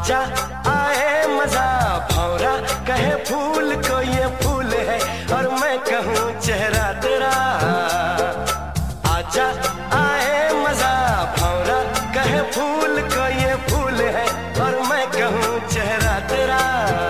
आजा आए मजा भौरा कहे फूल को ये फूल है और मैं कहूँ चेहरा तेरा। आजा आए मजा भौरा कहे फूल को ये फूल है और मैं कहूँ चेहरा तेरा।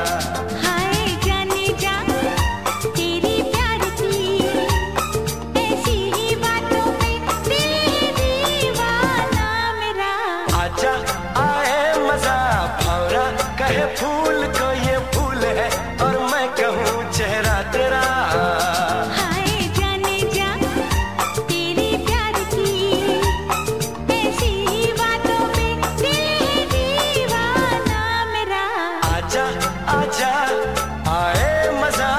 कहे फूल को ये फूल है और मैं कहूँ चेहरा तेरा। हाय जाने जा तेरे प्यार की ऐसी ही बातों पे दिल दीवाना मेरा। आजा आजा आए मजा।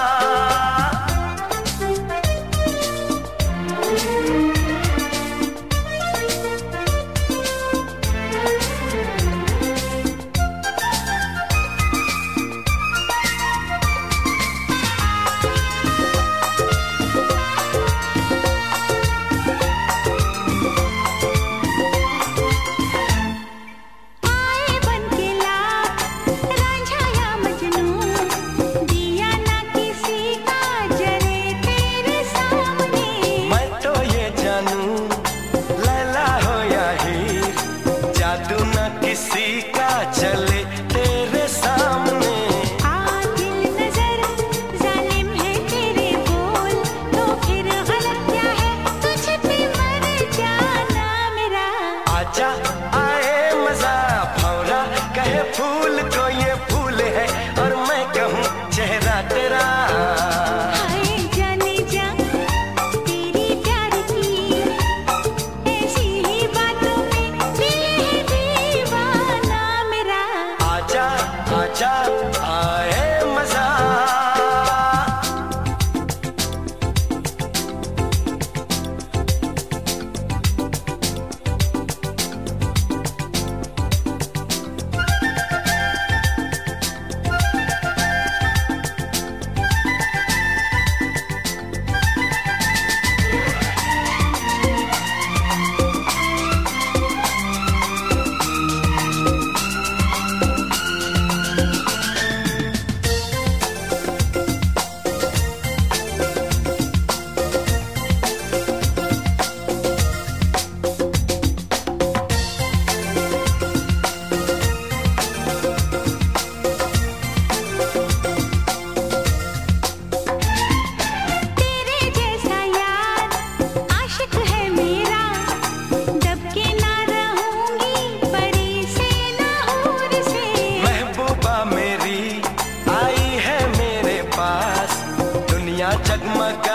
किसी का चले तेरे सामने आदिल नजर जालिम है तेरे बोल तो फिर गलत क्या है तुझ पे मर जाना मेरा। आजा आए मजा भौरा कहे फूल को ये फूल है और मैं कहूँ चेहरा तेरा। आजा आए मजा। जगमग